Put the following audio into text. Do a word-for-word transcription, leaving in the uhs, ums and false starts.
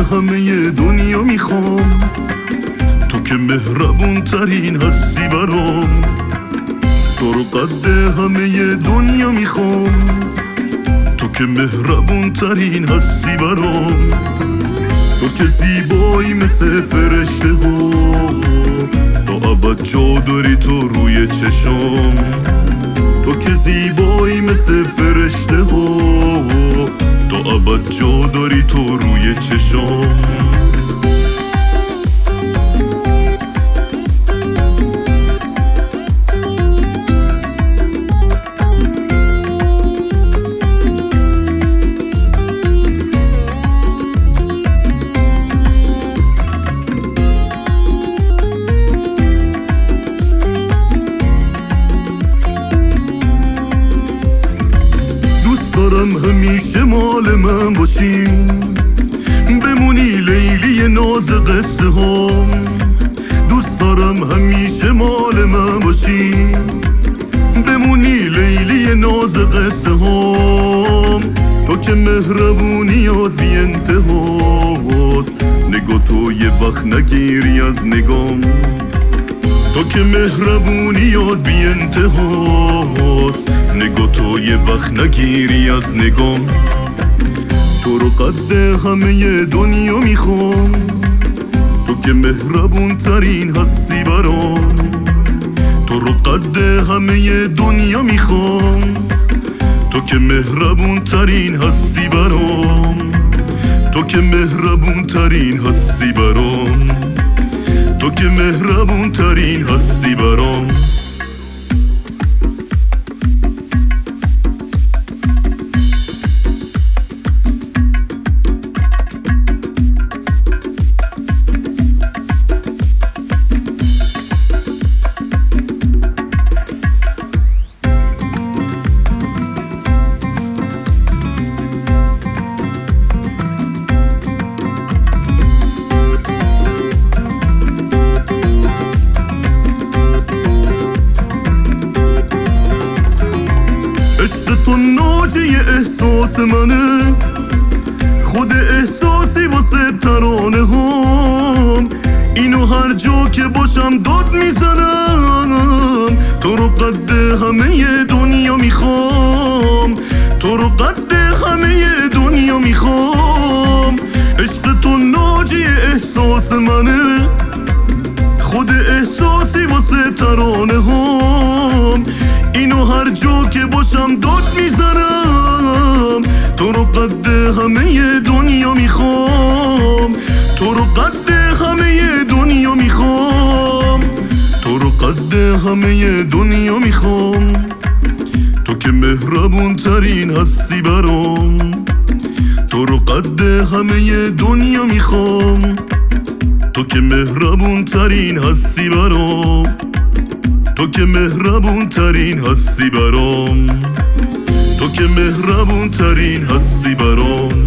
همه دنیا میخوام، تو که مهربون ترین هستی برام. تو رو قد همه دنیا میخوام، تو که مهربون ترین هستی برام. تو که زیبایی مثل فرشته ها، تا ابد جا داری تو روی چشام. تو که زیبایی مثل فرشته ها، تا ابد جا داری تو روی چشام. دارم همیشه مال من باشی، بمونی لیلی ناز قصه هام. دوست دارم همیشه مال من باشی، بمونی لیلی ناز قصه هام. تو که مهربونیات بی انتهاست، نگاه تو یه وقت نگیری از نگام. تو که مهربونیات بی انتهاست، نگاه تو یه وقت نگیری از نگام. تو رو قد همه دنیا میخوام، تو که مهربون ترین هستی برام. تو رو قد همه دنیا میخوام، تو که مهربون ترین هستی برام. تو که مهربون ترین هستی برام، تو که مهربون ترین هستی برام. عشق تو ناجی احساس منه، خود احساسی واسه ترانه هام. اینو هر جا که باشم داد میزنم. تو رو قد همه دنیا میخوام، تو رو قد همه دنیا میخوام. عشق تو ناجی احساس منه، خود احساسی واسه ترانه هام. اینو هر جا که باشم داد میزنم. تو رو قد همه دنیا میخوام، تو رو قد همه دنیا میخوام. تو رو قد همه دنیا میخوام، تو که مهربون ترین هستی برام. تو رو قد همه دنیا میخوام، تو که مهربون ترین هستی برام. تو که مهربون ترین هستی برام، تو که مهربون ترین هستی برام.